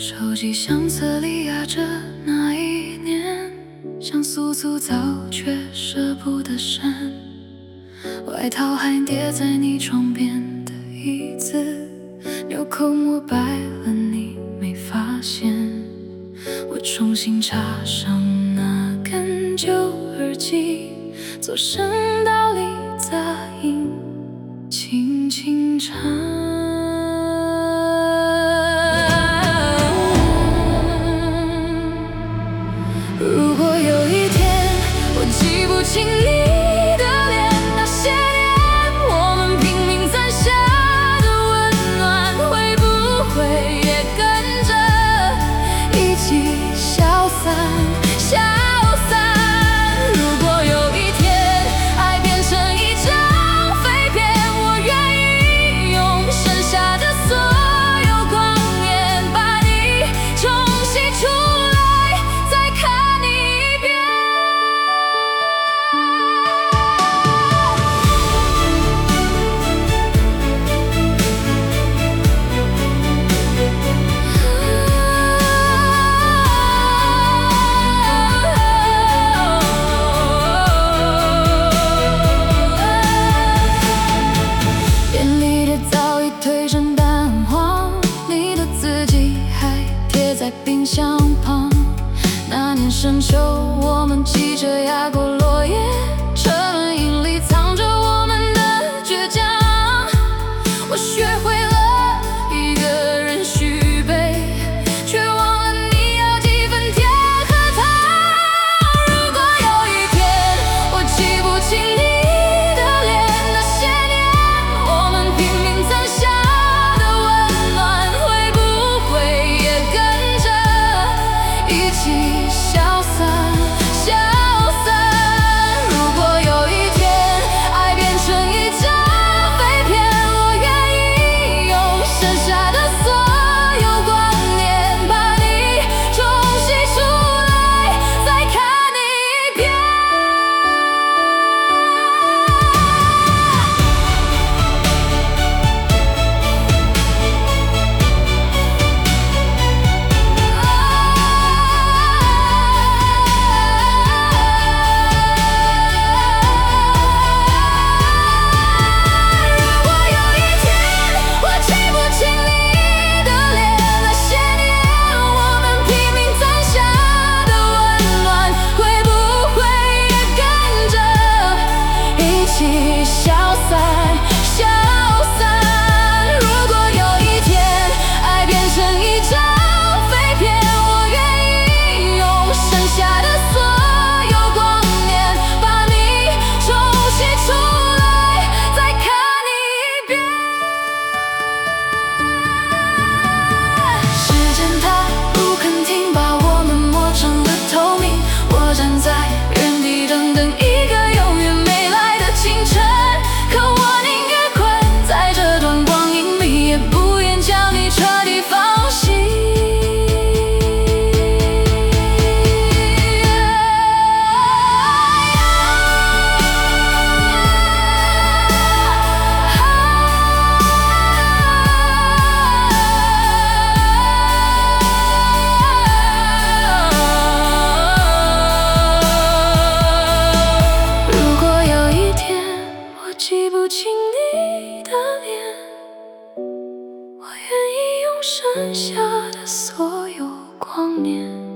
手机相册里压着那一年，像素粗糙却舍不得删。外套还叠在你床边的椅子，纽扣磨白了你没发现。我重新插上那根旧耳机，做声道里杂音轻轻唱。如果有一天我记不清你的脸，那些年我们拼命攒下的温暖，会不会也跟着一起消散？如果有一天爱变成一张废片，我愿意用剩下的所有光年把你冲洗出来，再看你一遍。便利贴早已褪成淡黄，你的字迹还贴在冰箱旁。那年深秋，我们骑着压过落叶，车轮影里藏着我们的倔强。我学会了一个人续杯，却忘了你要几分甜和糖。如果有一天我记不清你的脸，那些年我们拼命攒下的温暖，会不会也跟着一起消散？如果有一天爱变成一张废片，我愿意用剩下的所有光年把你冲洗出来，再看你一遍。如果有一天我记不清你的脸，那些年我们拼命攒下的温暖，会不会也跟着一起消散？如果有一天爱变成一张废片，我愿意用剩下的所有光年把你冲洗出来，再看你一遍。时间它不肯停，把我们磨成了透明。我站在原地等等一个永远没来的清晨，可我宁愿困在这段光阴里，也不愿将你彻底放弃。如果有一天我记不清你的脸，我愿意用剩下的所有光年